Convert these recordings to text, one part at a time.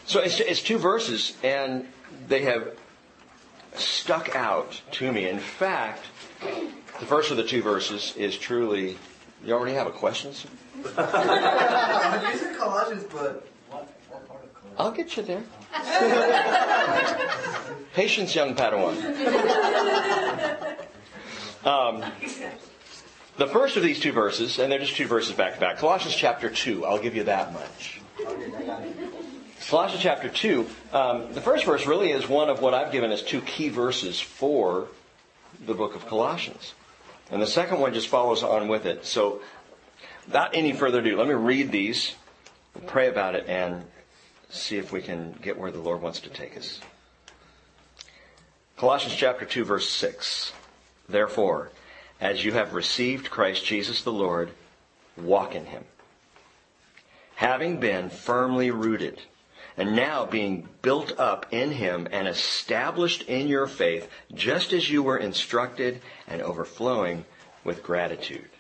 So it's two verses, and they have stuck out to me. In fact, the first of the two verses is truly... You already have a question? These are Colossians, but what part of Colossians? I'll get you there. Patience, young Padawan. The first of these two verses, and they're just two verses back to back. Colossians chapter 2, I'll give you that much. Colossians chapter 2, the first verse really is one of what I've given as two key verses for the book of Colossians. And the second one just follows on with it. So, without any further ado, let me read these, pray about it, and see if we can get where the Lord wants to take us. Colossians chapter 2, verse 6. Therefore, as you have received Christ Jesus the Lord, walk in Him, having been firmly rooted, and now being built up in Him and established in your faith, just as you were instructed, and overflowing with gratitude.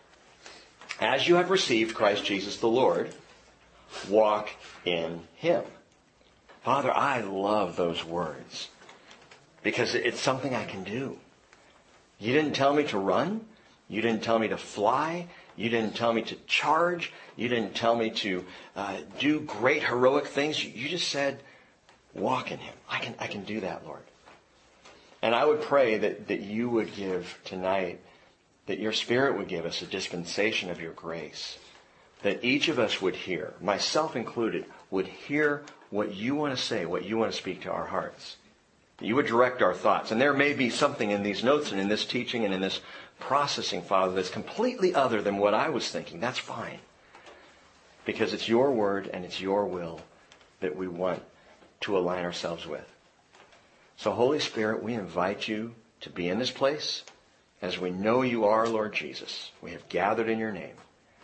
As you have received Christ Jesus the Lord, walk in Him. Father, I love those words because it's something I can do. You didn't tell me to run. You didn't tell me to fly. You didn't tell me to charge. You didn't tell me to do great heroic things. You just said, walk in Him. I can do that, Lord. And I would pray that you would give tonight, that your Spirit would give us a dispensation of your grace. That each of us would hear, myself included, would hear what you want to say, what you want to speak to our hearts. That you would direct our thoughts. And there may be something in these notes and in this teaching and in this processing, Father, that's completely other than what I was thinking. That's fine. Because it's your word and it's your will that we want to align ourselves with. So, Holy Spirit, we invite you to be in this place as we know you are, Lord Jesus. We have gathered in your name.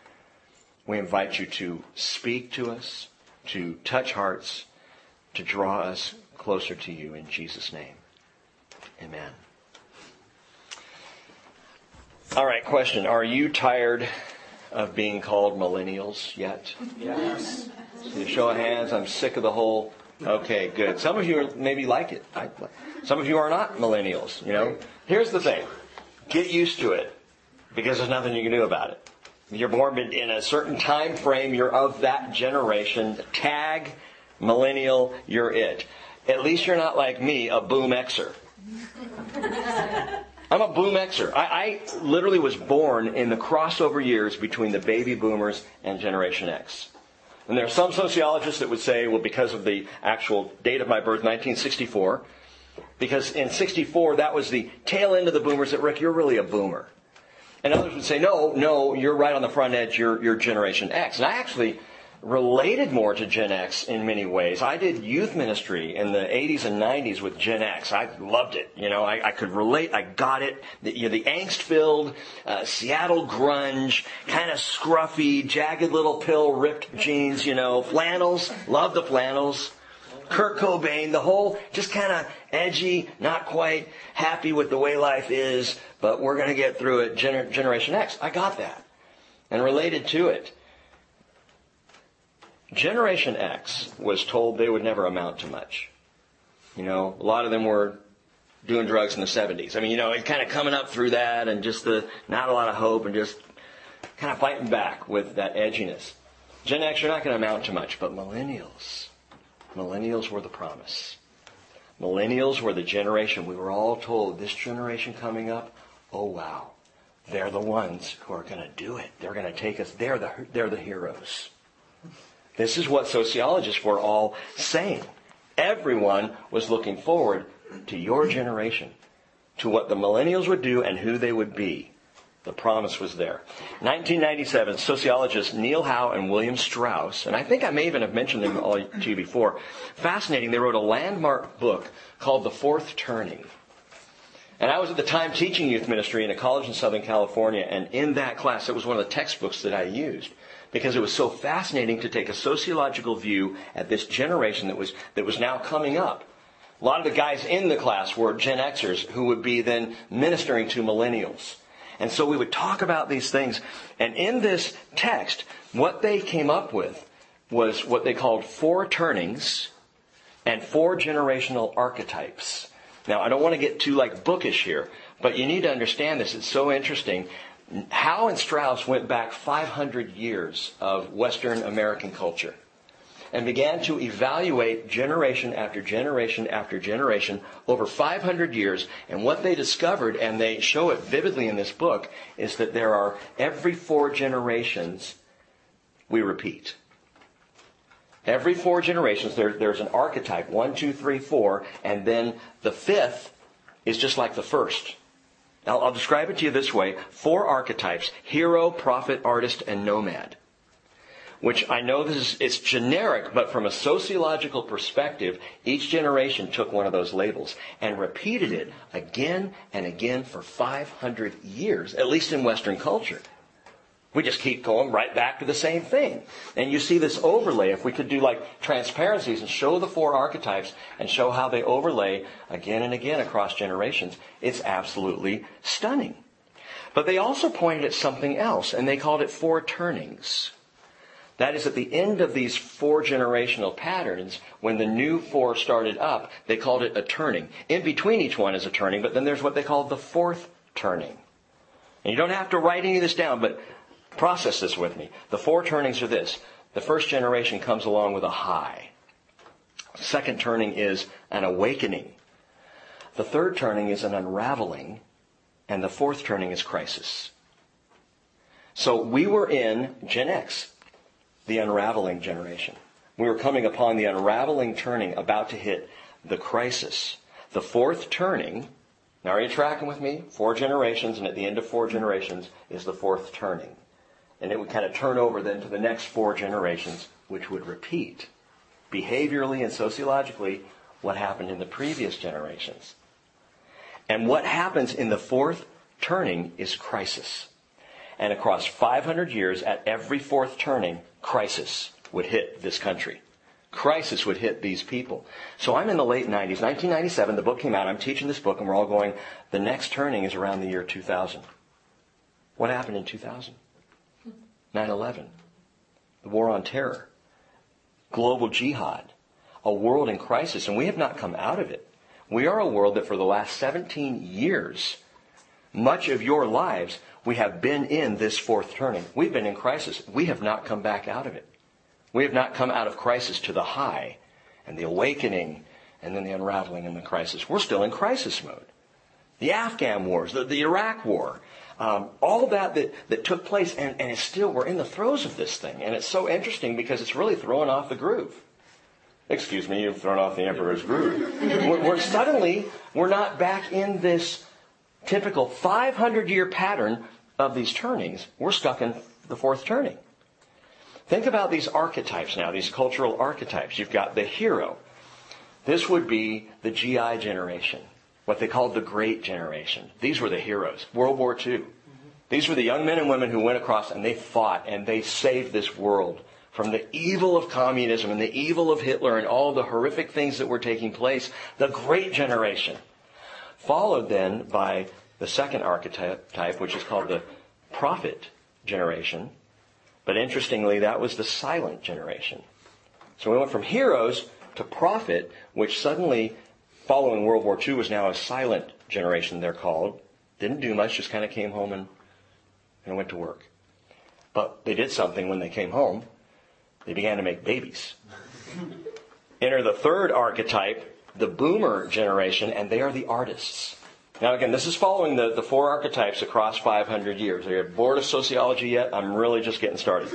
We invite you to speak to us, to touch hearts, to draw us closer to you in Jesus' name. Amen. All right, question. Are you tired of being called millennials yet? Yes. So show of hands, I'm sick of the whole... Okay, good. Some of you maybe like it. Some of you are not millennials, you know. Here's the thing. Get used to it, because there's nothing you can do about it. You're born in a certain time frame. You're of that generation. Tag millennial, you're it. At least you're not like me, a boom Xer. I'm a boom Xer. I literally was born in the crossover years between the baby boomers and Generation X. And there are some sociologists that would say, well, because of the actual date of my birth, 1964, because in 64, that was the tail end of the boomers, that, Rick, you're really a boomer. And others would say, no, you're right on the front edge, you're Generation X. And I actually related more to Gen X in many ways. I did youth ministry in the 80s and 90s with Gen X. I loved it. You know, I could relate. I got it. The angst-filled Seattle grunge, kind of scruffy, jagged little pill, ripped jeans, you know, flannels. Love the flannels. Kurt Cobain, the whole just kind of edgy, not quite happy with the way life is, but we're going to get through it. Generation X. I got that and related to it. Generation X was told they would never amount to much. You know, a lot of them were doing drugs in the 70s. I mean, you know, and kind of coming up through that and just not a lot of hope and just kind of fighting back with that edginess. Gen X, you're not going to amount to much, but millennials were the promise. Millennials were the generation we were all told, this generation coming up, oh wow, they're the ones who are going to do it. They're going to take us. They're the heroes. This is what sociologists were all saying. Everyone was looking forward to your generation, to what the millennials would do and who they would be. The promise was there. 1997, sociologists Neil Howe and William Strauss, and I think I may even have mentioned them all to you before, fascinating, they wrote a landmark book called The Fourth Turning. And I was at the time teaching youth ministry in a college in Southern California, and in that class, it was one of the textbooks that I used, because it was so fascinating to take a sociological view at this generation that was now coming up. A lot of the guys in the class were Gen Xers who would be then ministering to millennials. And so we would talk about these things. And in this text, what they came up with was what they called four turnings and 4 generational archetypes. Now, I don't want to get too bookish here, but you need to understand this. It's so interesting. Howe and Strauss went back 500 years of Western American culture and began to evaluate generation after generation after generation over 500 years. And what they discovered, and they show it vividly in this book, is that there are every 4 generations we repeat. Every 4 generations, there's an archetype, 1, 2, 3, 4, and then the 5th is just like the first. Now, I'll describe it to you this way. 4 archetypes: hero, prophet, artist, and nomad. Which I know it's generic, but from a sociological perspective, each generation took one of those labels and repeated it again and again for 500 years, at least in Western culture. We just keep going right back to the same thing. And you see this overlay. If we could do transparencies and show the 4 archetypes and show how they overlay again and again across generations, it's absolutely stunning. But they also pointed at something else, and they called it 4 turnings. That is, at the end of these 4 generational patterns, when the new 4 started up, they called it a turning. In between each one is a turning, but then there's what they call the 4th turning. And you don't have to write any of this down, but process this with me. The 4 turnings are this. The first generation comes along with a high. The second turning is an awakening. The third turning is an unraveling. And the 4th turning is crisis. So we were in Gen X, the unraveling generation. We were coming upon the unraveling turning, about to hit the crisis. The 4th turning, now are you tracking with me? 4 generations, and at the end of 4 generations is the 4th turning. And it would kind of turn over then to the next 4 generations, which would repeat behaviorally and sociologically what happened in the previous generations. And what happens in the 4th turning is crisis. And across 500 years, at every 4th turning, crisis would hit this country. Crisis would hit these people. So I'm in the late 90s. 1997, the book came out. I'm teaching this book, and we're all going, the next turning is around the year 2000. What happened in 2000? 9/11, the war on terror, global jihad, a world in crisis, and we have not come out of it. We are a world that for the last 17 years, much of your lives, we have been in this 4th turning. We've been in crisis. We have not come back out of it. We have not come out of crisis to the high and the awakening and then the unraveling and the crisis. We're still in crisis mode. The Afghan wars, the Iraq war, all that took place, and it's still, we're in the throes of this thing. And it's so interesting because it's really throwing off the groove. Excuse me, you've thrown off the emperor's groove. We're not back in this typical 500-year pattern of these turnings. We're stuck in the 4th turning. Think about these archetypes now, these cultural archetypes. You've got the hero. This would be the GI generation, what they called the Great Generation. These were the heroes. World War II. These were the young men and women who went across and they fought and they saved this world from the evil of communism and the evil of Hitler and all the horrific things that were taking place. The Great Generation. Followed then by the second archetype, which is called the Prophet Generation. But interestingly, that was the silent generation. So we went from heroes to prophet, which suddenly, following World War II, was now a silent generation, they're called. Didn't do much, just kind of came home and went to work. But they did something when they came home. They began to make babies. Enter the third archetype, the boomer generation, and they are the artists. Now again, this is following the 4 archetypes across 500 years. Are you bored of sociology yet? I'm really just getting started.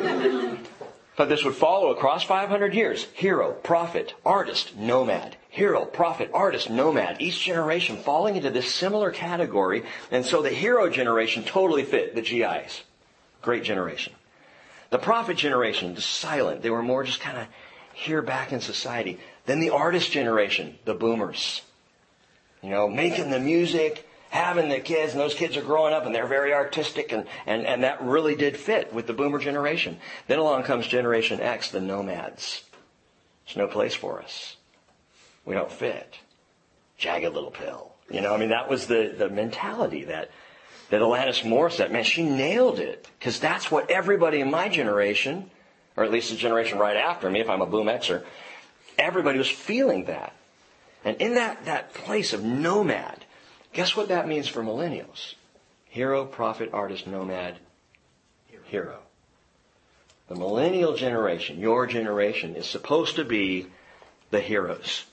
But this would follow across 500 years. Hero, prophet, artist, nomad. Hero, prophet, artist, nomad. Each generation falling into this similar category. And so the hero generation totally fit the GIs. Great generation. The prophet generation, just silent. They were more just kind of here back in society. Then the artist generation, the boomers. Making the music, having the kids, and those kids are growing up and they're very artistic, and that really did fit with the boomer generation. Then along comes Generation X, the nomads. There's no place for us. We don't fit. Jagged little pill. That was the mentality that Alanis Morissette, man, she nailed it. Because that's what everybody in my generation, or at least the generation right after me, if I'm a Boom Xer, Everybody was feeling that. And in that place of nomad, guess what that means for millennials? Hero, prophet, artist, nomad, hero. The millennial generation, your generation, is supposed to be the heroes.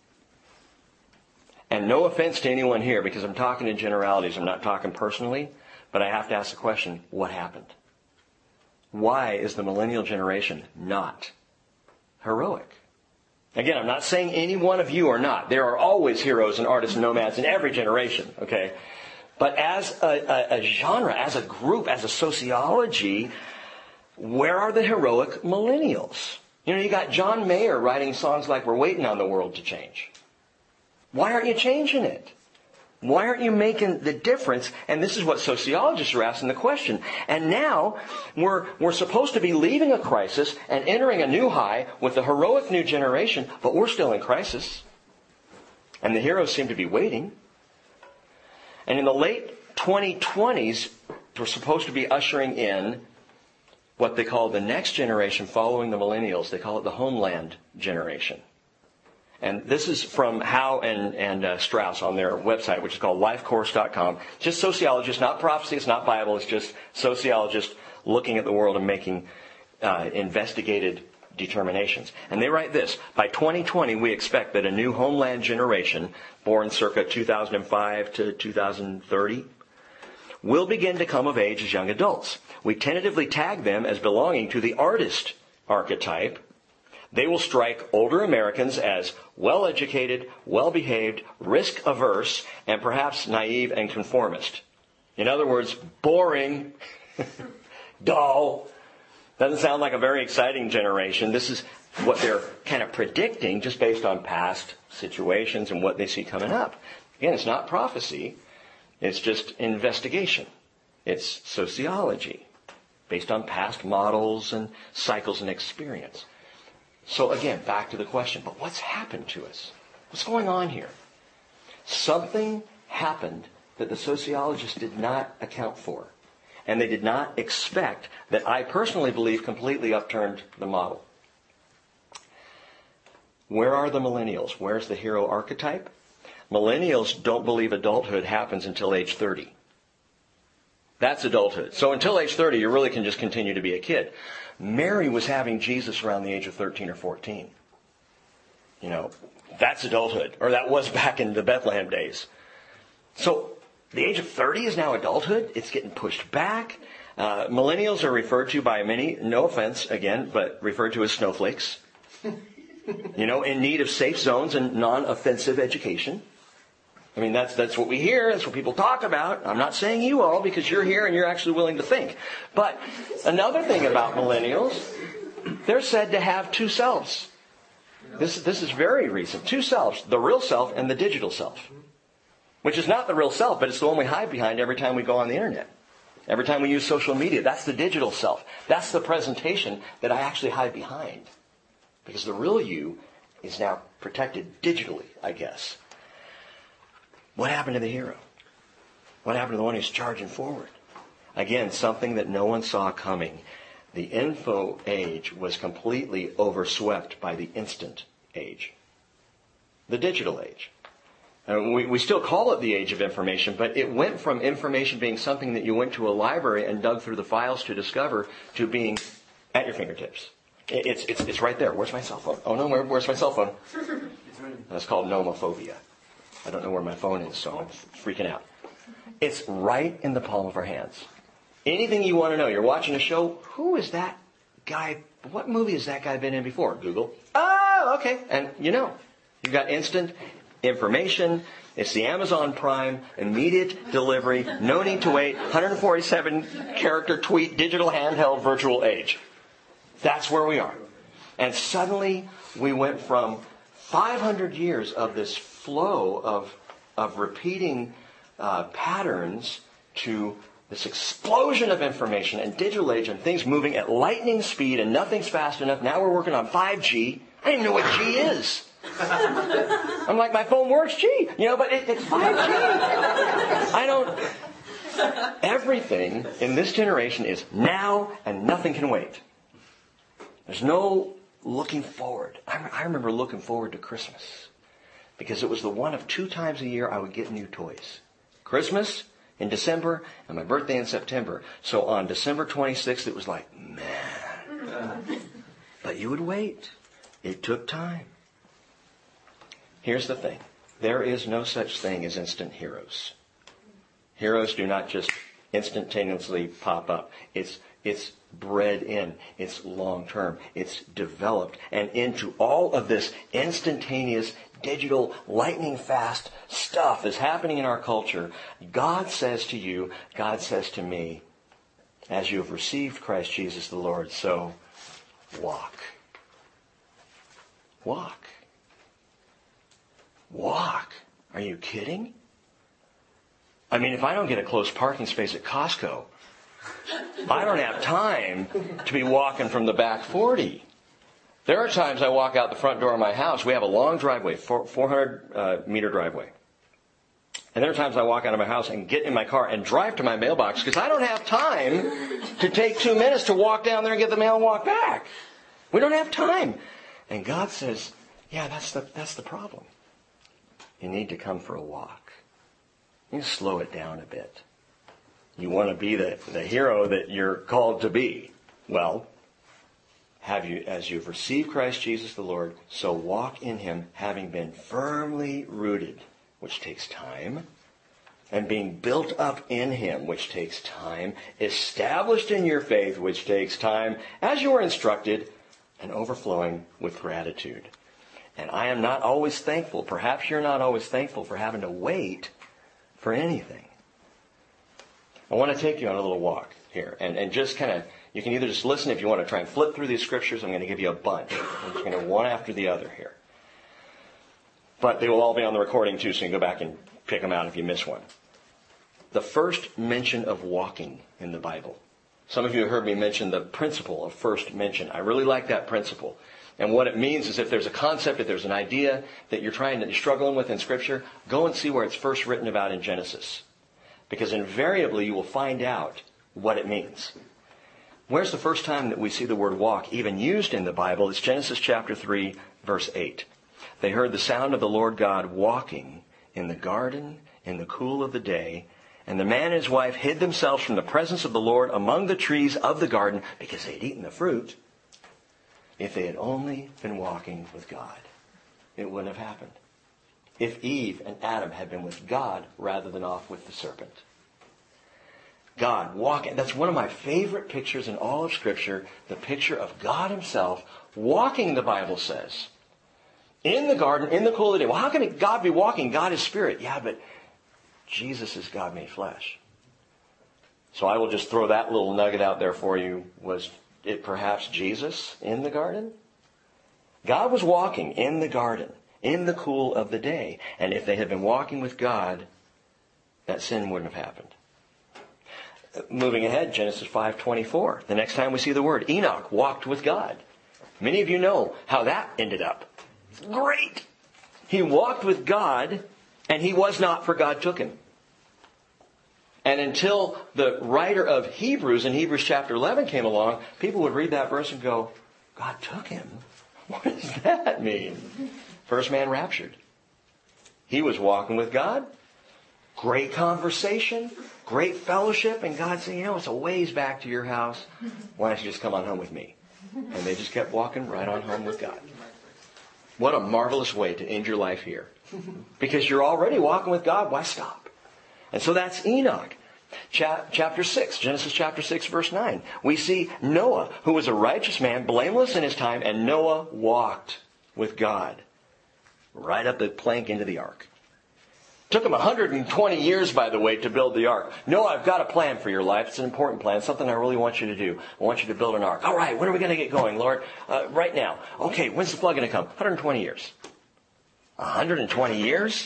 And no offense to anyone here, because I'm talking in generalities, I'm not talking personally, but I have to ask the question, what happened? Why is the millennial generation not heroic? Again, I'm not saying any one of you are not. There are always heroes and artists and nomads in every generation, okay? But as a genre, as a group, as a sociology, where are the heroic millennials? You know, you got John Mayer writing songs like We're Waiting on the World to Change. Why aren't you changing it? Why aren't you making the difference? And this is what sociologists are asking the question. And now we're supposed to be leaving a crisis and entering a new high with the heroic new generation, but we're still in crisis. And the heroes seem to be waiting. And in the late 2020s, we're supposed to be ushering in what they call the next generation following the millennials. They call it the homeland generation. And this is from Howe and Strauss on their website, which is called lifecourse.com. Just sociologists, not prophecy, it's not Bible, it's just sociologists looking at the world and making investigated determinations. And they write this: by 2020, we expect that a new homeland generation, born circa 2005 to 2030, will begin to come of age as young adults. We tentatively tag them as belonging to the artist archetype. They will strike older Americans as well-educated, well-behaved, risk-averse, and perhaps naive and conformist. In other words, boring, dull. Doesn't sound like a very exciting generation. This is what they're kind of predicting just based on past situations and what they see coming up. Again, it's not prophecy. It's just investigation. It's sociology based on past models and cycles and experience. So again, back to the question, but what's happened to us? What's going on here? Something happened that the sociologists did not account for. And they did not expect, that I personally believe completely upturned the model. Where are the millennials? Where's the hero archetype? Millennials don't believe adulthood happens until age 30. That's adulthood. So until age 30, you really can just continue to be a kid. Mary was having Jesus around the age of 13 or 14. You know, that's adulthood. Or that was back in the Bethlehem days. So the age of 30 is now adulthood. It's getting pushed back. Millennials are referred to by many, no offense again, but referred to as snowflakes. You know, in need of safe zones and non-offensive education. I mean, that's what we hear. That's what people talk about. I'm not saying you all, because you're here and you're actually willing to think. But another thing about millennials, they're said to have two selves. This is very recent. Two selves, the real self and the digital self. Which is not the real self, but it's the one we hide behind every time we go on the internet. Every time we use social media, that's the digital self. That's the presentation that I actually hide behind. Because the real you is now protected digitally, I guess. What happened to the hero? What happened to the one who's charging forward? Again, something that no one saw coming. The info age was completely overswept by the instant age. The digital age. We still call it the age of information, but it went from information being something that you went to a library and dug through the files to discover to being at your fingertips. It's right there. Where's my cell phone? Oh no, where's my cell phone? That's called nomophobia. I don't know where my phone is, so I'm freaking out. It's right in the palm of our hands. Anything you want to know. You're watching a show. Who is that guy? What movie has that guy been in before? Google. Oh, okay. And you know, you've got instant information. It's the Amazon Prime, immediate delivery, no need to wait, 147 character tweet, digital handheld virtual age. That's where we are. And suddenly we went from 500 years of this flow of repeating patterns to this explosion of information and digital age and things moving at lightning speed and nothing's fast enough. Now we're working on 5G. I don't even know what G is. I'm like, my phone works, G. You know, but it's 5G. Everything in this generation is now and nothing can wait. There's no looking forward. I remember looking forward to Christmas because it was the one of 2 times a year I would get new toys. Christmas in December and my birthday in September. So on December 26th, it was like, man. But you would wait. It took time. Here's the thing. There is no such thing as instant heroes. Heroes do not just instantaneously pop up. It's bred in. It's long term. It's developed. And into all of this instantaneous, digital, lightning fast stuff that's happening in our culture, God says to you, God says to me, as you have received Christ Jesus the Lord, so walk. Walk. Walk. Are you kidding? I mean, if I don't get a close parking space at Costco, I don't have time to be walking from the back 40. There are times I walk out the front door of my house. We have a long driveway, 400-meter driveway. And there are times I walk out of my house and get in my car and drive to my mailbox because I don't have time to take 2 minutes to walk down there and get the mail and walk back. We don't have time. And God says, yeah, that's the problem. You need to come for a walk. You need to slow it down a bit. You want to be the hero that you're called to be. Well, as you've received Christ Jesus the Lord, so walk in Him, having been firmly rooted, which takes time, and being built up in Him, which takes time, established in your faith, which takes time, as you are instructed, and overflowing with gratitude. And I am not always thankful. Perhaps you're not always thankful for having to wait for anything. I want to take you on a little walk here. And just kind of, you can either just listen if you want to try and flip through these scriptures. I'm going to give you a bunch. I'm just going to one after the other here. But they will all be on the recording too, so you can go back and pick them out if you miss one. The first mention of walking in the Bible. Some of you have heard me mention the principle of first mention. I really like that principle. And what it means is if there's a concept, if there's an idea that you're struggling with in Scripture, go and see where it's first written about in Genesis. Because invariably you will find out what it means. Where's the first time that we see the word walk even used in the Bible? It's Genesis chapter 3, verse 8. They heard the sound of the Lord God walking in the garden in the cool of the day, and the man and his wife hid themselves from the presence of the Lord among the trees of the garden because they had eaten the fruit. If they had only been walking with God, it wouldn't have happened. If Eve and Adam had been with God rather than off with the serpent. God walking. That's one of my favorite pictures in all of Scripture. The picture of God Himself walking, the Bible says. In the garden, in the cool of the day. Well, how can God be walking? God is spirit. Yeah, but Jesus is God made flesh. So I will just throw that little nugget out there for you. Was it perhaps Jesus in the garden? God was walking in the garden, in the cool of the day. And if they had been walking with God, that sin wouldn't have happened. Moving ahead, Genesis 5:24. The next time we see the word, Enoch walked with God. Many of you know how that ended up. Great! He walked with God, and he was not, for God took him. And until the writer of Hebrews in Hebrews chapter 11 came along, people would read that verse and go, God took him? What does that mean? First man raptured. He was walking with God. Great conversation. Great fellowship. And God said, it's a ways back to your house. Why don't you just come on home with me? And they just kept walking right on home with God. What a marvelous way to end your life here. Because you're already walking with God. Why stop? And so that's Enoch. Chapter 6, Genesis chapter 6, verse 9. We see Noah, who was a righteous man, blameless in his time, and Noah walked with God. Right up the plank into the ark. Took him 120 years, by the way, to build the ark. Noah, I've got a plan for your life. It's an important plan. It's something I really want you to do. I want you to build an ark. All right, when are we going to get going, Lord? Right now. Okay, when's the flood going to come? 120 years. 120 years?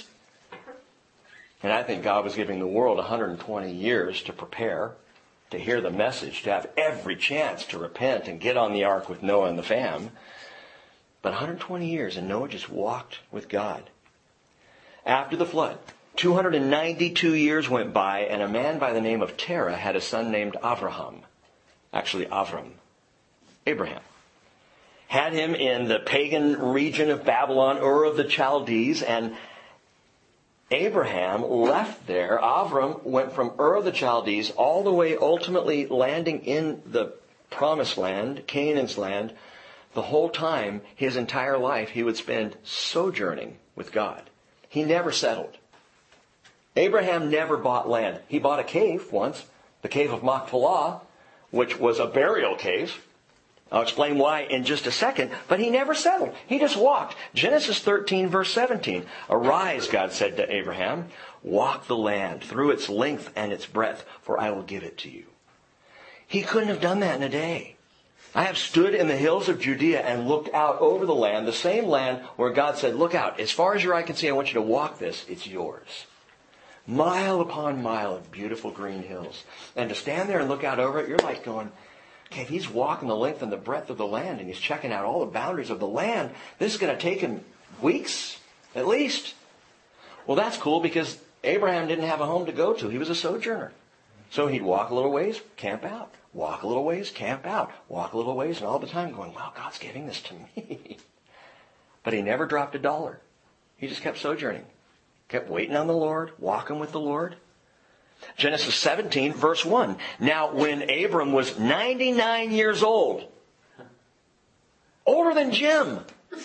And I think God was giving the world 120 years to prepare, to hear the message, to have every chance to repent and get on the ark with Noah and the fam. But 120 years, and Noah just walked with God. After the flood, 292 years went by, and a man by the name of Terah had a son named Abraham. Actually, Abraham. had him in the pagan region of Babylon, Ur of the Chaldees, and Abraham left there. Avram went from Ur of the Chaldees all the way, ultimately landing in the promised land, Canaan's land. The whole time, his entire life, he would spend sojourning with God. He never settled. Abraham never bought land. He bought a cave once, the cave of Machpelah, which was a burial cave. I'll explain why in just a second, but he never settled. He just walked. Genesis 13, verse 17. Arise, God said to Abraham, walk the land through its length and its breadth, for I will give it to you. He couldn't have done that in a day. I have stood in the hills of Judea and looked out over the land, the same land where God said, look out, as far as your eye can see, I want you to walk this, it's yours. Mile upon mile of beautiful green hills. And to stand there and look out over it, you're like going, okay, if he's walking the length and the breadth of the land and he's checking out all the boundaries of the land, this is going to take him weeks, at least. Well, that's cool because Abraham didn't have a home to go to. He was a sojourner. So he'd walk a little ways, camp out. Walk a little ways, camp out. Walk a little ways, and all the time going, wow, God's giving this to me. But he never dropped a dollar. He just kept sojourning. Kept waiting on the Lord, walking with the Lord. Genesis 17, verse 1. Now, when Abram was 99 years old, older than Jim,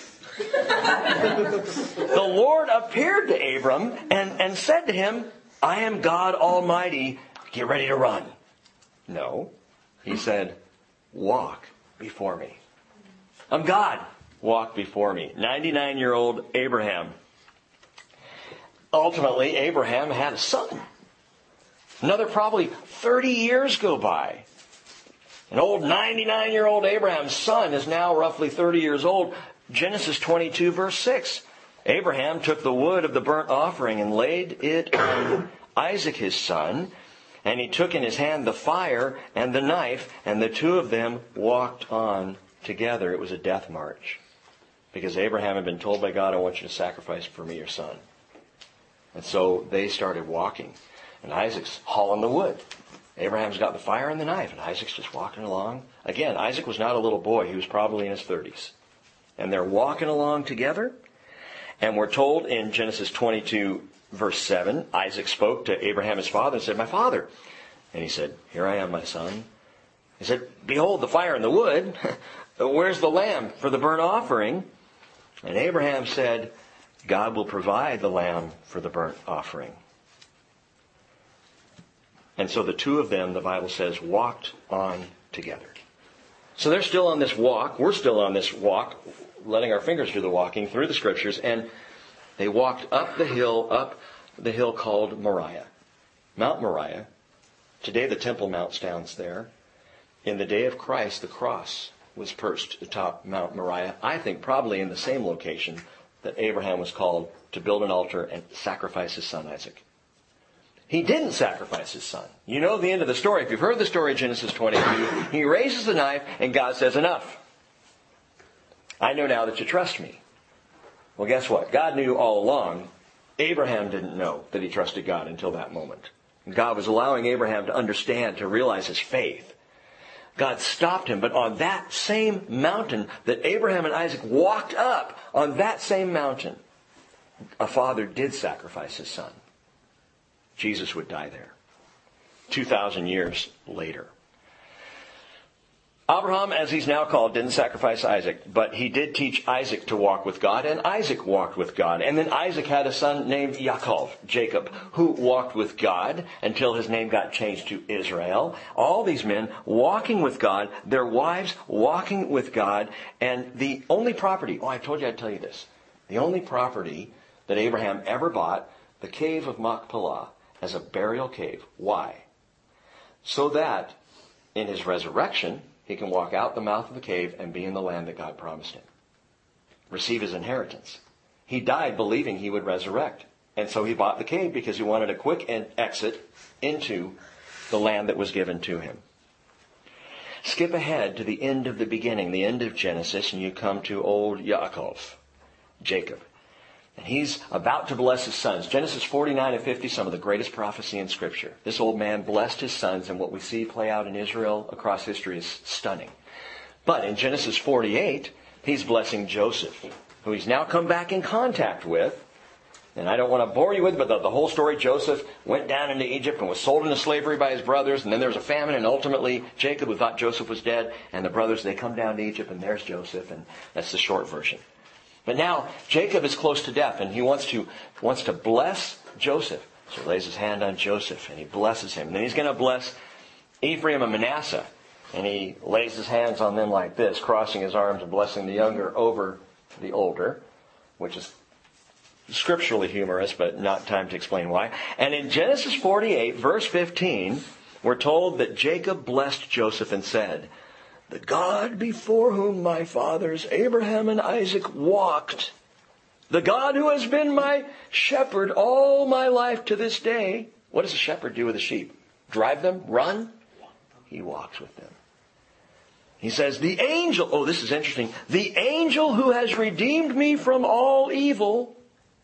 the Lord appeared to Abram and said to him, I am God Almighty. Get ready to run. No. He said, walk before me. I'm God. Walk before me. 99-year-old Abraham. Ultimately, Abraham had a son. Another probably 30 years go by. An old 99-year-old Abraham's son is now roughly 30 years old. Genesis 22, verse 6. Abraham took the wood of the burnt offering and laid it on Isaac his son. And he took in his hand the fire and the knife, and the two of them walked on together. It was a death march. Because Abraham had been told by God, I want you to sacrifice for me your son. And so they started walking. And Isaac's hauling the wood. Abraham's got the fire and the knife, and Isaac's just walking along. Again, Isaac was not a little boy. He was probably in his 30s. And they're walking along together. And we're told in Genesis 22, verse 7, Isaac spoke to Abraham his father and said, my father. And he said, here I am, my son. He said, behold the fire and the wood. Where's the lamb for the burnt offering? And Abraham said, God will provide the lamb for the burnt offering. And so the two of them, the Bible says, walked on together. So they're still on this walk. We're still on this walk, letting our fingers do the walking through the scriptures. And they walked up the hill called Moriah. Mount Moriah. Today the Temple Mount stands there. In the day of Christ, the cross was perched atop Mount Moriah. I think probably in the same location that Abraham was called to build an altar and sacrifice his son Isaac. He didn't sacrifice his son. You know the end of the story. If you've heard the story of Genesis 22, he raises the knife and God says, enough. I know now that you trust me. Well, guess what? God knew all along. Abraham didn't know that he trusted God until that moment. God was allowing Abraham to understand, to realize his faith. God stopped him, but on that same mountain that Abraham and Isaac walked up, on that same mountain, a father did sacrifice his son. Jesus would die there. 2,000 years later. Abraham, as he's now called, didn't sacrifice Isaac, but he did teach Isaac to walk with God, and Isaac walked with God. And then Isaac had a son named Yaakov, Jacob, who walked with God until his name got changed to Israel. All these men walking with God, their wives walking with God, and the only property, I told you I'd tell you this, the only property that Abraham ever bought, the cave of Machpelah, as a burial cave. Why? So that in his resurrection, he can walk out the mouth of the cave and be in the land that God promised him. Receive his inheritance. He died believing he would resurrect. And so he bought the cave because he wanted a quick exit into the land that was given to him. Skip ahead to the end of the beginning, the end of Genesis, and you come to old Yaakov, Jacob. And he's about to bless his sons. Genesis 49 and 50, some of the greatest prophecy in Scripture. This old man blessed his sons, and what we see play out in Israel across history is stunning. But in Genesis 48, He's blessing Joseph, who he's now come back in contact with. And I don't want to bore you with, but the whole story, Joseph went down into Egypt and was sold into slavery by his brothers. And then there was a famine, and ultimately Jacob, who thought Joseph was dead, and the brothers, they come down to Egypt, and there's Joseph. And that's the short version. But now Jacob is close to death, and he wants to bless Joseph. So he lays his hand on Joseph, and he blesses him. And then he's going to bless Ephraim and Manasseh. And he lays his hands on them like this, crossing his arms and blessing the younger over the older, which is scripturally humorous, but not time to explain why. And in Genesis 48, verse 15, we're told that Jacob blessed Joseph and said, "The God before whom my fathers Abraham and Isaac walked, the God who has been my shepherd all my life to this day." What does a shepherd do with a sheep? Drive them? Run? He walks with them. He says, the angel, oh, this is interesting, the angel who has redeemed me from all evil.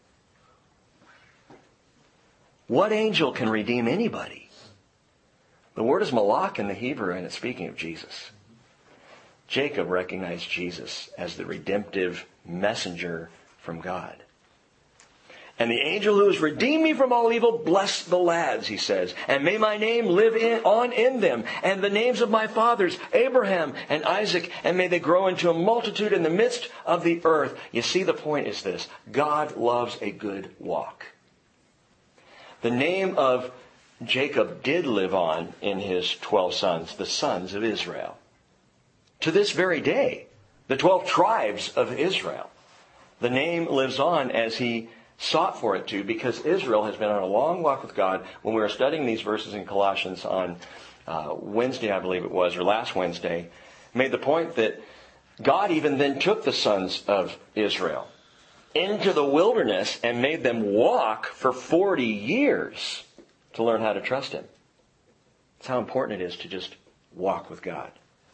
What angel can redeem anybody? The word is malach in the Hebrew, and it's speaking of Jesus. Jacob recognized Jesus as the redemptive messenger from God. And the angel who has redeemed me from all evil, bless the lads, he says. And may my name live in them. And the names of my fathers, Abraham and Isaac. And may they grow into a multitude in the midst of the earth. You see, the point is this. God loves a good walk. The name of Jacob did live on in his 12 sons, the sons of Israel. To this very day, the 12 tribes of Israel. The name lives on as he sought for it to, because Israel has been on a long walk with God. When we were studying these verses in Colossians on Wednesday, I believe it was, or last Wednesday, made the point that God even then took the sons of Israel into the wilderness and made them walk for 40 years to learn how to trust Him. That's how important it is to just walk with God.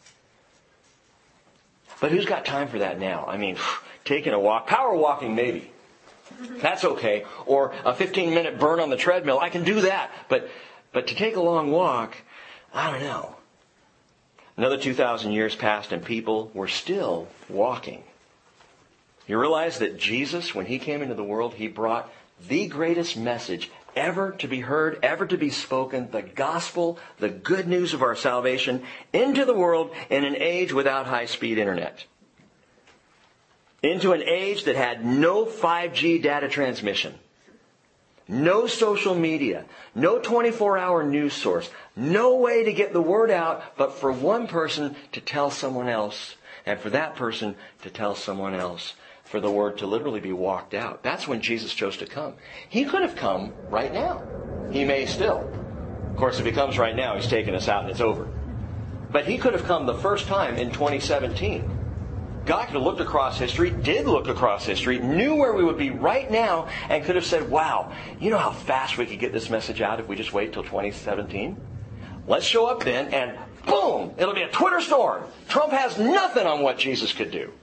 But who's got time for that now? I mean, taking a walk, power walking maybe. That's okay. Or a 15-minute burn on the treadmill, I can do that. But to take a long walk, I don't know. Another 2,000 years passed and people were still walking. You realize that Jesus, when He came into the world, He brought the greatest message ever to be heard, ever to be spoken, the gospel, the good news of our salvation, into the world in an age without high-speed internet. Into an age that had no 5G data transmission, no social media, no 24-hour news source, no way to get the word out but for one person to tell someone else, and for that person to tell someone else, for the word to literally be walked out. That's when Jesus chose to come. He could have come right now. He may still. Of course, if He comes right now, He's taken us out and it's over. But He could have come the first time in 2017. God could have looked across history, did look across history, knew where we would be right now, and could have said, wow, you know how fast we could get this message out if we just wait till 2017? Let's show up then, and boom, it'll be a Twitter storm. Trump has nothing on what Jesus could do.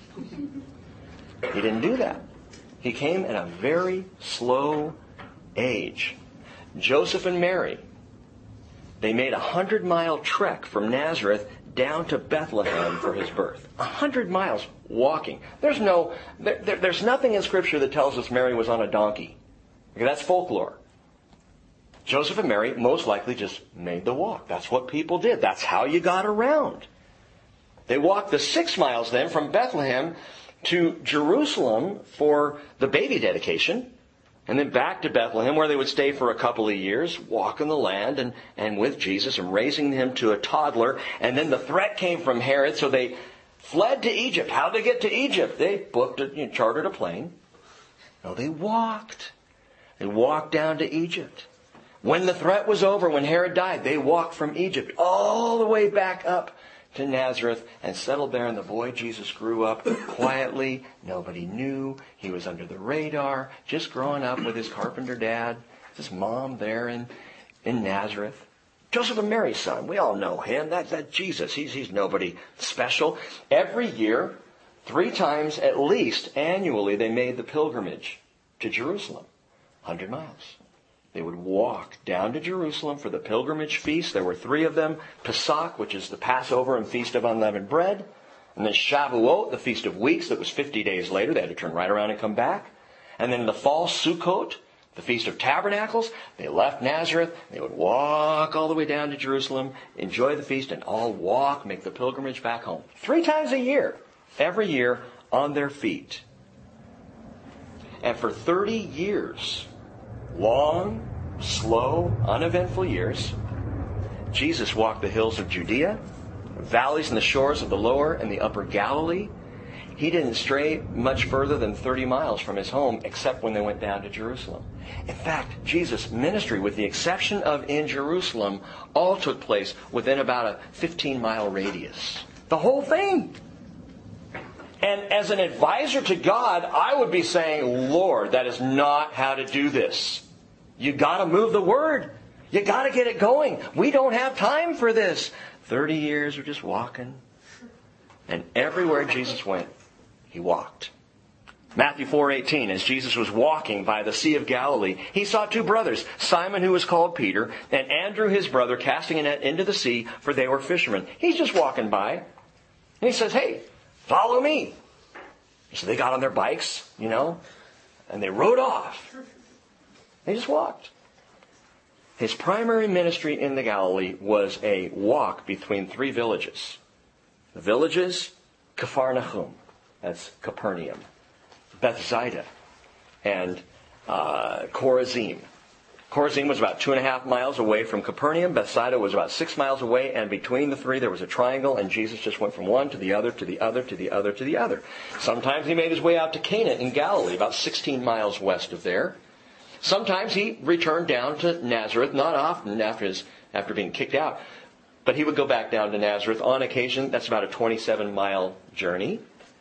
He didn't do that. He came in a very slow age. Joseph and Mary, they made a 100-mile trek from Nazareth down to Bethlehem for His birth. 100 miles walking. There's nothing in Scripture that tells us Mary was on a donkey. Okay, that's folklore. Joseph and Mary most likely just made the walk. That's what people did. That's how you got around. They walked the 6 miles then from Bethlehem to Jerusalem for the baby dedication, and then back to Bethlehem, where they would stay for a couple of years, walking the land and with Jesus and raising Him to a toddler. And then the threat came from Herod, so they fled to Egypt. How'd they get to Egypt? They chartered a plane. No, they walked. They walked down to Egypt. When the threat was over, when Herod died, they walked from Egypt all the way back up to Nazareth and settled there, and the boy Jesus grew up quietly. Nobody knew. He was under the radar, just growing up with his carpenter dad, his mom there in Nazareth. Joseph and Mary's son, we all know him. That's Jesus. He's nobody special. Every year, 3 times at least annually, they made the pilgrimage to Jerusalem, 100 miles. They would walk down to Jerusalem for the pilgrimage feast. There were 3 of them. Pesach, which is the Passover and Feast of Unleavened Bread. And then Shavuot, the Feast of Weeks, that was 50 days later. They had to turn right around and come back. And then in the fall, Sukkot, the Feast of Tabernacles, they left Nazareth. They would walk all the way down to Jerusalem, enjoy the feast, and all walk, make the pilgrimage back home. 3 times a year, every year, on their feet. And for 30 years, long, slow, uneventful years, Jesus walked the hills of Judea, valleys and the shores of the lower and the upper Galilee. He didn't stray much further than 30 miles from his home, except when they went down to Jerusalem. In fact, Jesus' ministry, with the exception of in Jerusalem, all took place within about a 15-mile radius. The whole thing. And as an advisor to God, I would be saying, Lord, that is not how to do this. You got to move the word. You got to get it going. We don't have time for this. 30 years of just walking. And everywhere Jesus went, he walked. Matthew 4:18, as Jesus was walking by the Sea of Galilee, he saw 2 brothers, Simon, who was called Peter, and Andrew, his brother, casting a net into the sea, for they were fishermen. He's just walking by. And he says, hey, follow me. So they got on their bikes, and they rode off. They just walked. His primary ministry in the Galilee was a walk between 3 villages. The villages, Capharnaum, that's Capernaum, Bethsaida, and Chorazim. Chorazim was about 2.5 miles away from Capernaum. Bethsaida was about 6 miles away, and between the 3 there was a triangle, and Jesus just went from one to the other, to the other, to the other, to the other. Sometimes he made his way out to Cana in Galilee, about 16 miles west of there. Sometimes he returned down to Nazareth, not often after being kicked out, but he would go back down to Nazareth on occasion. That's about a 27-mile journey.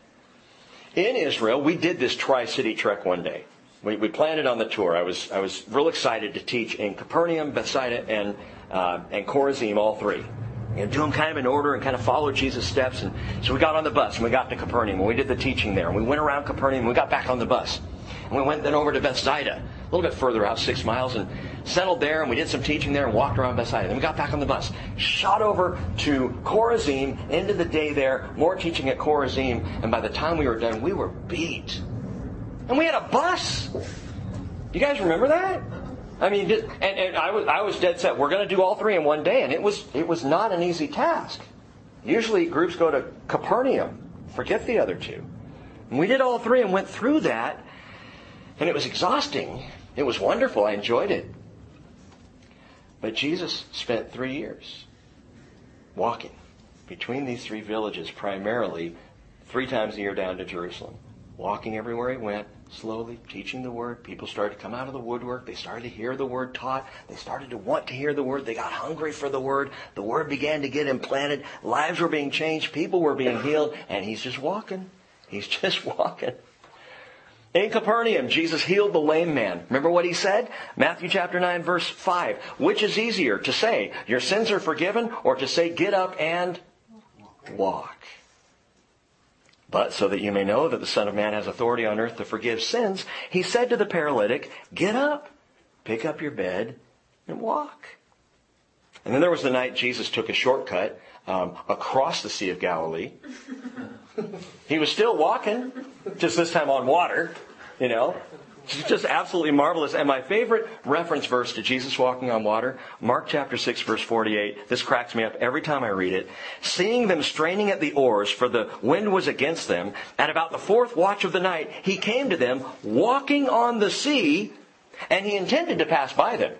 In Israel, we did this Tri-City trek one day. We planned it on the tour. I was real excited to teach in Capernaum, Bethsaida, and Chorazim, all 3. Do them kind of in order and kind of follow Jesus' steps. And so we got on the bus and we got to Capernaum and we did the teaching there. And we went around Capernaum and we got back on the bus. And we went then over to Bethsaida, a little bit further out, 6 miles, and settled there. And we did some teaching there and walked around Bethsaida. Then we got back on the bus, shot over to Chorazim, ended the day there, more teaching at Chorazim. And by the time we were done, we were beat. And we had a bus. You guys remember that? I mean, and I was dead set. We're going to do all 3 in one day, and it was not an easy task. Usually groups go to Capernaum, forget the other 2. And we did all 3 and went through that, and it was exhausting. It was wonderful. I enjoyed it. But Jesus spent 3 years walking between these 3 villages, primarily 3 times a year down to Jerusalem. Walking everywhere he went, slowly teaching the word. People started to come out of the woodwork. They started to hear the word taught. They started to want to hear the word. They got hungry for the word. The word began to get implanted. Lives were being changed. People were being healed. And he's just walking. He's just walking. In Capernaum, Jesus healed the lame man. Remember what he said? Matthew chapter 9, verse 5. Which is easier, to say, your sins are forgiven, or to say, get up and walk? But so that you may know that the Son of Man has authority on earth to forgive sins, he said to the paralytic, get up, pick up your bed, and walk. And then there was the night Jesus took a shortcut across the Sea of Galilee. He was still walking, just this time on water, It's just absolutely marvelous. And my favorite reference verse to Jesus walking on water, Mark chapter 6, verse 48. This cracks me up every time I read it. Seeing them straining at the oars, for the wind was against them, at about the 4th watch of the night, he came to them, walking on the sea, and he intended to pass by them.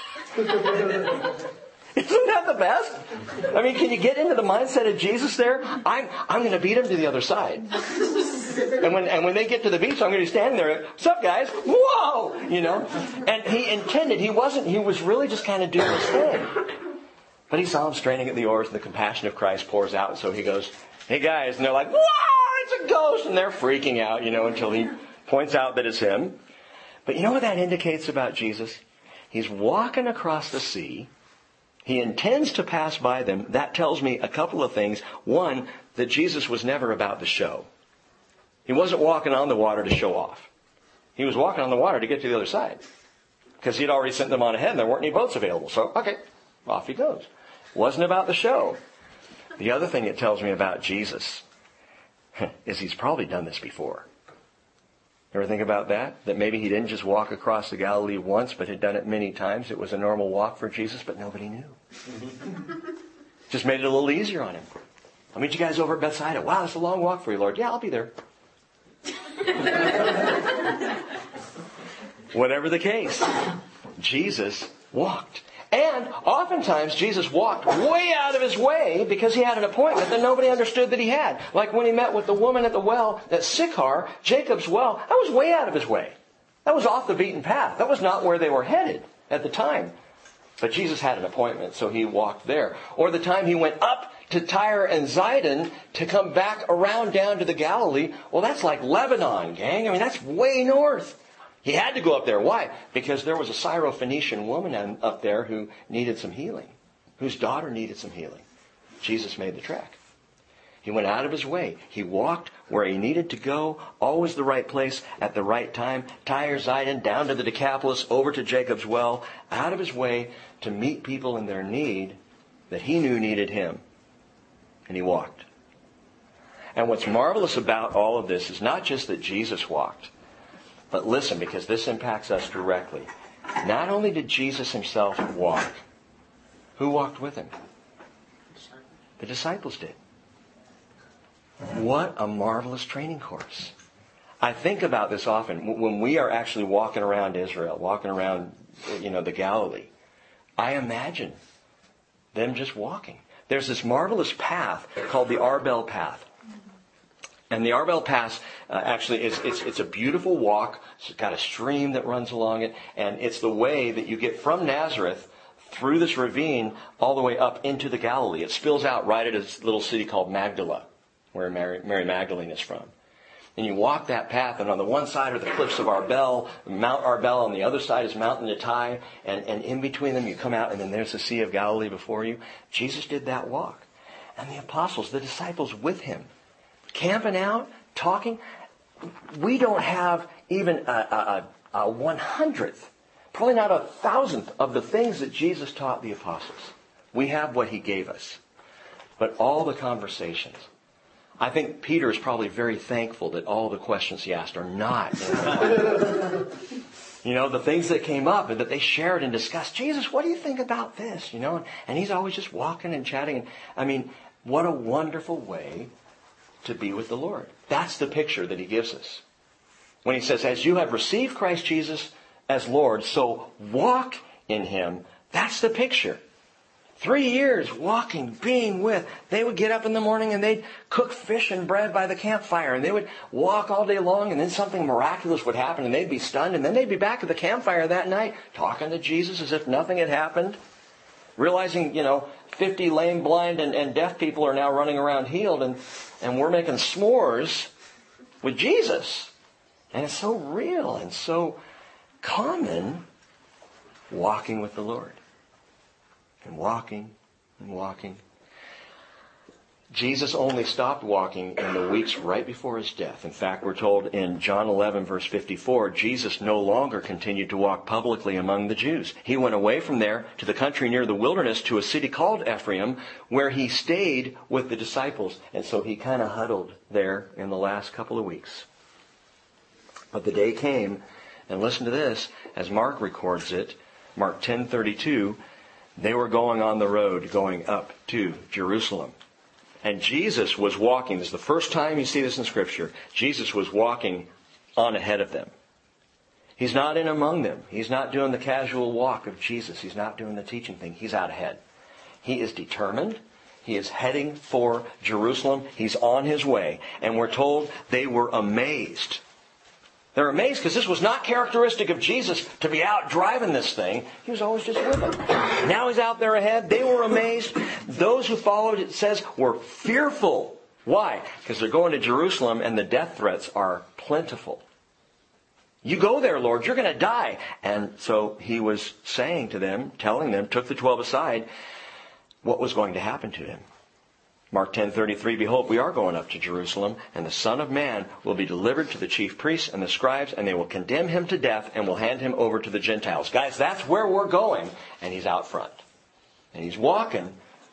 Isn't that the best? I mean, can you get into the mindset of Jesus there? I'm going to beat him to the other side. And when they get to the beach, I'm going to be standing there. What's up, guys? Whoa! And he intended, he was really just kind of doing his thing. But he saw them straining at the oars, and the compassion of Christ pours out. And so he goes, hey guys. And they're like, whoa, it's a ghost. And they're freaking out, until he points out that it's him. But you know what that indicates about Jesus? He's walking across the sea. He intends to pass by them. That tells me a couple of things. One, that Jesus was never about the show. He wasn't walking on the water to show off. He was walking on the water to get to the other side. Because he'd already sent them on ahead and there weren't any boats available. So, okay, off he goes. Wasn't about the show. The other thing it tells me about Jesus is he's probably done this before. Ever think about that? That maybe he didn't just walk across the Galilee once, but had done it many times. It was a normal walk for Jesus, but nobody knew. Just made it a little easier on him. I'll meet you guys over at Bethsaida. Wow, that's a long walk for you, Lord. Yeah, I'll be there. Whatever the case, Jesus walked. And oftentimes Jesus walked way out of his way because he had an appointment that nobody understood that he had. Like when he met with the woman at the well at Sychar, Jacob's well, that was way out of his way. That was off the beaten path. That was not where they were headed at the time. But Jesus had an appointment, so he walked there. Or the time he went up to Tyre and Zidon to come back around down to the Galilee, well, that's like Lebanon, gang. I mean, that's way north. He had to go up there. Why? Because there was a Syrophoenician woman up there who needed some healing, whose daughter needed some healing. Jesus made the trek. He went out of his way. He walked where he needed to go, always the right place at the right time. Tyre, Zidon, down to the Decapolis, over to Jacob's well, out of his way to meet people in their need that he knew needed him. And he walked. And what's marvelous about all of this is not just that Jesus walked, but listen, because this impacts us directly. Not only did Jesus himself walk, who walked with him? The disciples did. What a marvelous training course. I think about this often. When we are actually walking around Israel, walking around, the Galilee, I imagine them just walking. There's this marvelous path called the Arbel Path. And the Arbel Pass actually it's a beautiful walk. It's got a stream that runs along it. And it's the way that you get from Nazareth through this ravine all the way up into the Galilee. It spills out right at a little city called Magdala, where Mary Magdalene is from. And you walk that path, and on the one side are the cliffs of Arbel, Mount Arbel, on the other side is Mount Netai, and in between them you come out, and then there's the Sea of Galilee before you. Jesus did that walk. And the apostles, the disciples with him, camping out, talking. We don't have even a 100th, probably not 1,000th of the things that Jesus taught the apostles. We have what he gave us. But all the conversations. I think Peter is probably very thankful that all the questions he asked are not in the Bible. The things that came up and that they shared and discussed. Jesus, what do you think about this? And he's always just walking and chatting. What a wonderful way to be with the Lord. That's the picture that he gives us. When he says, as you have received Christ Jesus as Lord, so walk in him. That's the picture. 3 years walking, being with. They would get up in the morning and they'd cook fish and bread by the campfire. And they would walk all day long, and then something miraculous would happen and they'd be stunned. And then they'd be back at the campfire that night talking to Jesus as if nothing had happened. Realizing, 50 lame, blind, and deaf people are now running around healed, and we're making s'mores with Jesus. And it's so real and so common, walking with the Lord. And walking and walking. Jesus only stopped walking in the weeks right before his death. In fact, we're told in John 11, verse 54, Jesus no longer continued to walk publicly among the Jews. He went away from there to the country near the wilderness to a city called Ephraim, where he stayed with the disciples. And so he kind of huddled there in the last couple of weeks. But the day came, and listen to this, as Mark records it, Mark 10:32, they were going on the road going up to Jerusalem. And Jesus was walking. This is the first time you see this in Scripture. Jesus was walking on ahead of them. He's not in among them. He's not doing the casual walk of Jesus. He's not doing the teaching thing. He's out ahead. He is determined. He is heading for Jerusalem. He's on his way. And we're told they were amazed. They're amazed because this was not characteristic of Jesus to be out driving this thing. He was always just with them. Now he's out there ahead. They were amazed. Those who followed, it says, were fearful. Why? Because they're going to Jerusalem and the death threats are plentiful. You go there, Lord, you're going to die. And so he was saying to them, telling them, took the 12 aside, what was going to happen to him. Mark 10:33, behold, we are going up to Jerusalem, and the Son of Man will be delivered to the chief priests and the scribes, and they will condemn him to death and will hand him over to the Gentiles. Guys, that's where we're going. And he's out front. And he's walking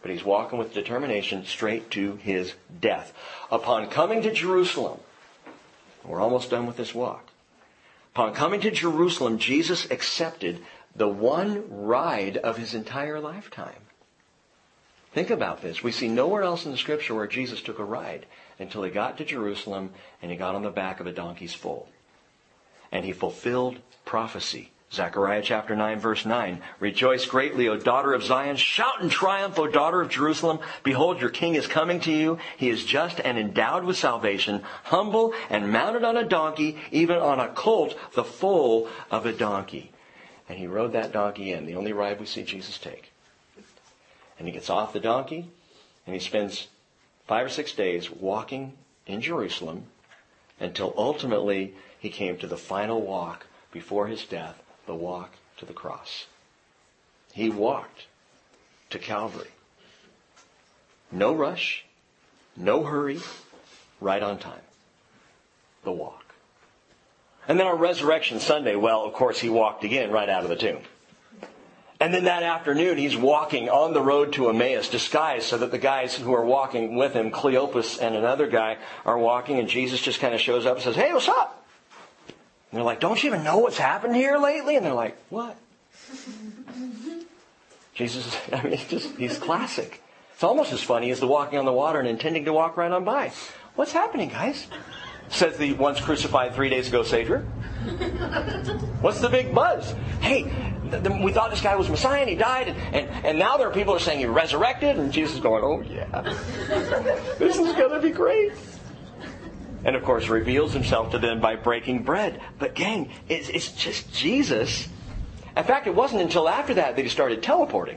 But he's walking with determination straight to his death. Upon coming to Jerusalem, we're almost done with this walk. Upon coming to Jerusalem, Jesus accepted the one ride of his entire lifetime. Think about this. We see nowhere else in the Scripture where Jesus took a ride until he got to Jerusalem and he got on the back of a donkey's foal. And he fulfilled prophecy. Zechariah chapter 9, verse 9. Rejoice greatly, O daughter of Zion. Shout in triumph, O daughter of Jerusalem. Behold, your king is coming to you. He is just and endowed with salvation, humble and mounted on a donkey, even on a colt, the foal of a donkey. And he rode that donkey in, the only ride we see Jesus take. And he gets off the donkey, and he spends 5 or 6 days walking in Jerusalem until ultimately he came to the final walk before his death, the walk to the cross. He walked to Calvary. No rush, no hurry, right on time. The walk. And then on Resurrection Sunday, well, of course, he walked again right out of the tomb. And then that afternoon, he's walking on the road to Emmaus, disguised so that the guys who are walking with him, Cleopas and another guy, are walking, and Jesus just kind of shows up and says, "Hey, what's up?" And they're like, "Don't you even know what's happened here lately?" And they're like, "What?" Jesus, I mean, he's classic. It's almost as funny as the walking on the water and intending to walk right on by. "What's happening, guys?" says the once crucified 3 days ago Savior. "What's the big buzz? Hey, we thought this guy was Messiah and he died, and now there are people who are saying he resurrected," and Jesus is going, "Oh yeah, this is going to be great." And of course reveals himself to them by breaking bread. But gang, it's just Jesus. In fact, it wasn't until after that he started teleporting.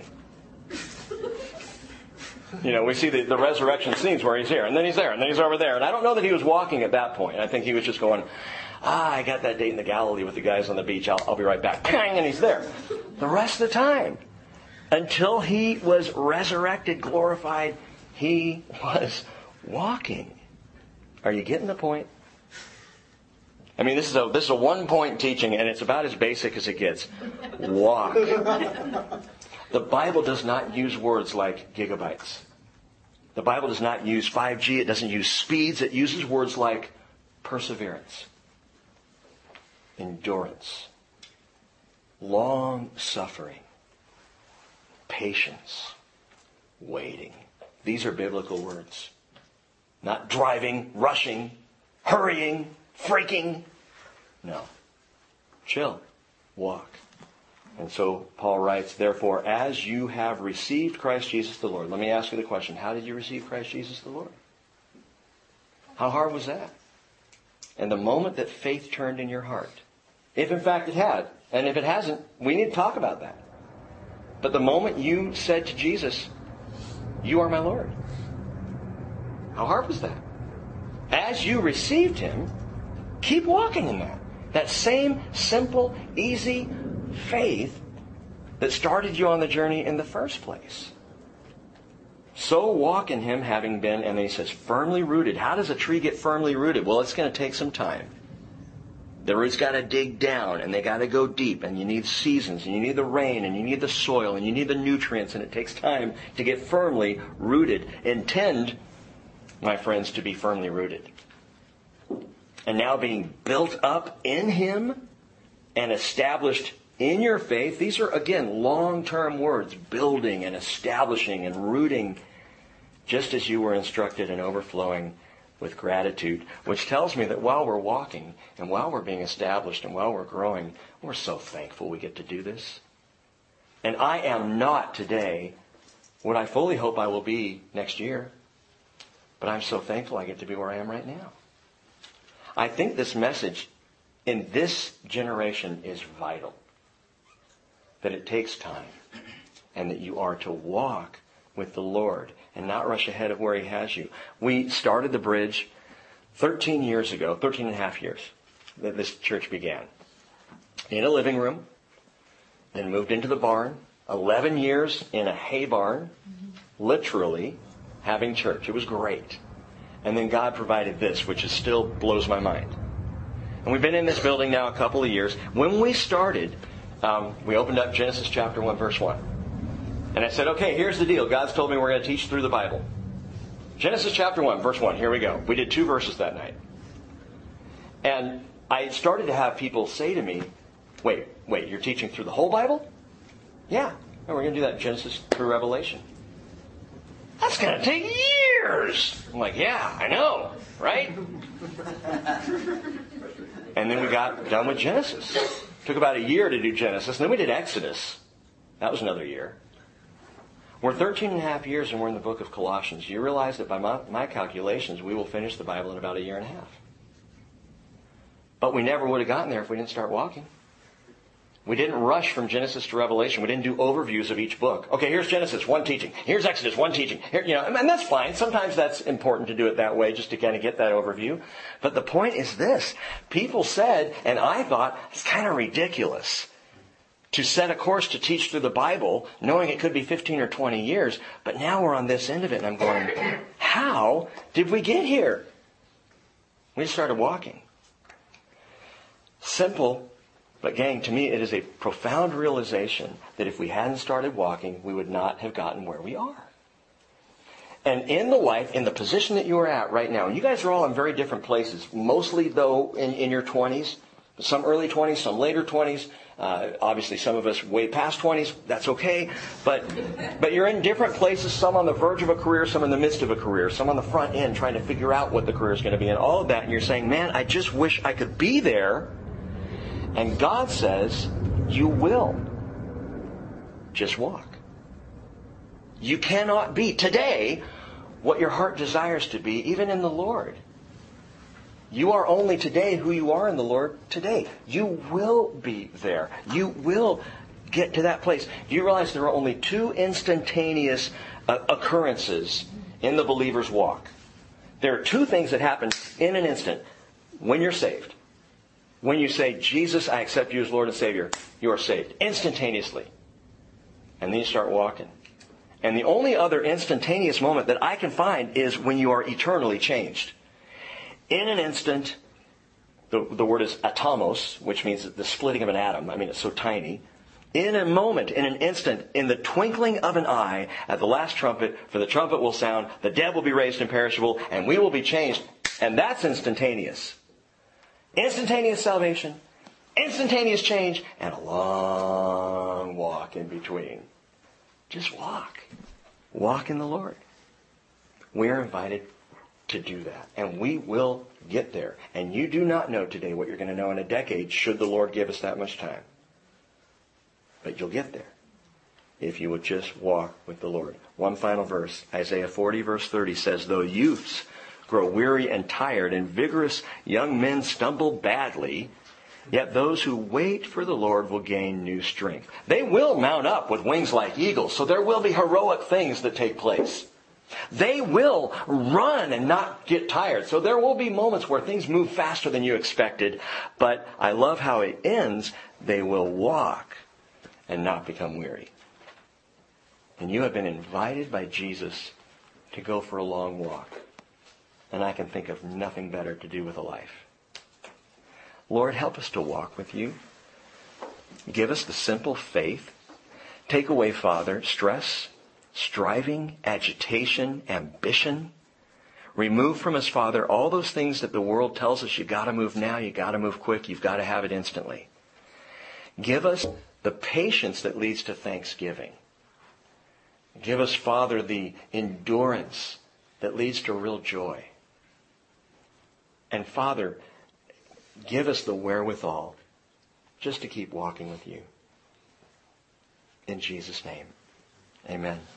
You know, we see the resurrection scenes where he's here, and then he's there, and then he's over there. And I don't know that he was walking at that point. I think he was just going, I got that date in the Galilee with the guys on the beach. I'll be right back. Pang, and he's there. The rest of the time, until he was resurrected, glorified, he was walking. Are you getting the point? I mean, this is a one-point teaching, and it's about as basic as it gets. Walk. The Bible does not use words like gigabytes. The Bible does not use 5G. It doesn't use speeds. It uses words like perseverance, endurance, long-suffering, patience, waiting. These are biblical words. Not driving, rushing, hurrying, freaking. No. Chill. Walk. And so Paul writes, "Therefore, as you have received Christ Jesus the Lord." Let me ask you the question. How did you receive Christ Jesus the Lord? How hard was that? And the moment that faith turned in your heart, if in fact it had, and if it hasn't, we need to talk about that. But the moment you said to Jesus, "You are my Lord," how hard was that? As you received Him, keep walking in that. That same simple, easy faith that started you on the journey in the first place. So walk in Him, having been, and then he says, firmly rooted. How does a tree get firmly rooted? Well, it's going to take some time. The roots got to dig down, and they got to go deep, and you need seasons, and you need the rain, and you need the soil, and you need the nutrients, and it takes time to get firmly rooted. Intend, my friends, to be firmly rooted. And now being built up in Him and established in your faith. These are, again, long-term words. Building and establishing and rooting, just as you were instructed, and overflowing with gratitude. Which tells me that while we're walking and while we're being established and while we're growing, we're so thankful we get to do this. And I am not today what I fully hope I will be next year. But I'm so thankful I get to be where I am right now. I think this message in this generation is vital. That it takes time. And that you are to walk with the Lord and not rush ahead of where He has you. We started the bridge 13 years ago, 13 and a half years, that this church began. In a living room. Then moved into the barn. 11 years in a hay barn. Literally having church. It was great. And then God provided this, which still blows my mind. And we've been in this building now a couple of years. When we started, we opened up Genesis chapter 1, verse 1. And I said, okay, here's the deal. God's told me we're going to teach through the Bible. Genesis chapter 1, verse 1. Here we go. We did 2 verses that night. And I started to have people say to me, wait, you're teaching through the whole Bible? Yeah. And we're going to do that Genesis through Revelation. That's going to take years. I'm like, yeah, I know, right? And then we got done with Genesis. Took about a year to do Genesis. And then we did Exodus. That was another year. We're 13 and a half years and we're in the book of Colossians. You realize that by my calculations, we will finish the Bible in about a year and a half. But we never would have gotten there if we didn't start walking. We didn't rush from Genesis to Revelation. We didn't do overviews of each book. Okay, here's Genesis, one teaching. Here's Exodus, one teaching. Here, and that's fine. Sometimes that's important to do it that way, just to kind of get that overview. But the point is this. People said, and I thought, it's kind of ridiculous to set a course to teach through the Bible, knowing it could be 15 or 20 years. But now we're on this end of it, and I'm going, how did we get here? We just started walking. Simple. But gang, to me, it is a profound realization that if we hadn't started walking, we would not have gotten where we are. And in the life, in the position that you are at right now, and you guys are all in very different places, mostly, though, in your 20s, some early 20s, some later 20s, obviously some of us way past 20s, that's okay, but you're in different places, some on the verge of a career, some in the midst of a career, some on the front end trying to figure out what the career is going to be, and all of that, and you're saying, man, I just wish I could be there. And God says, you will. Just walk. You cannot be today what your heart desires to be, even in the Lord. You are only today who you are in the Lord today. You will be there. You will get to that place. Do you realize there are only 2 instantaneous occurrences in the believer's walk? There are 2 things that happen in an instant when you're saved. When you say, Jesus, I accept you as Lord and Savior, you are saved instantaneously. And then you start walking. And the only other instantaneous moment that I can find is when you are eternally changed. In an instant, the word is atomos, which means the splitting of an atom. I mean, it's so tiny. In a moment, in an instant, in the twinkling of an eye, at the last trumpet, for the trumpet will sound, the dead will be raised imperishable, and we will be changed. And that's instantaneous. Instantaneous salvation, instantaneous change, and a long walk in between. Just walk. Walk in the Lord. We are invited to do that. And we will get there. And you do not know today what you're going to know in a decade, should the Lord give us that much time. But you'll get there if you would just walk with the Lord. One final verse. Isaiah 40 verse 30 says, though youths grow weary and tired, and vigorous young men stumble badly, yet those who wait for the Lord will gain new strength. They will mount up with wings like eagles, so there will be heroic things that take place. They will run and not get tired, so there will be moments where things move faster than you expected, but I love how it ends. They will walk and not become weary. And you have been invited by Jesus to go for a long walk. And I can think of nothing better to do with a life. Lord, help us to walk with you. Give us the simple faith. Take away, Father, stress, striving, agitation, ambition. Remove from us, Father, all those things that the world tells us you got to move now, you got to move quick, you've got to have it instantly. Give us the patience that leads to thanksgiving. Give us, Father, the endurance that leads to real joy. And Father, give us the wherewithal just to keep walking with you. In Jesus' name, amen.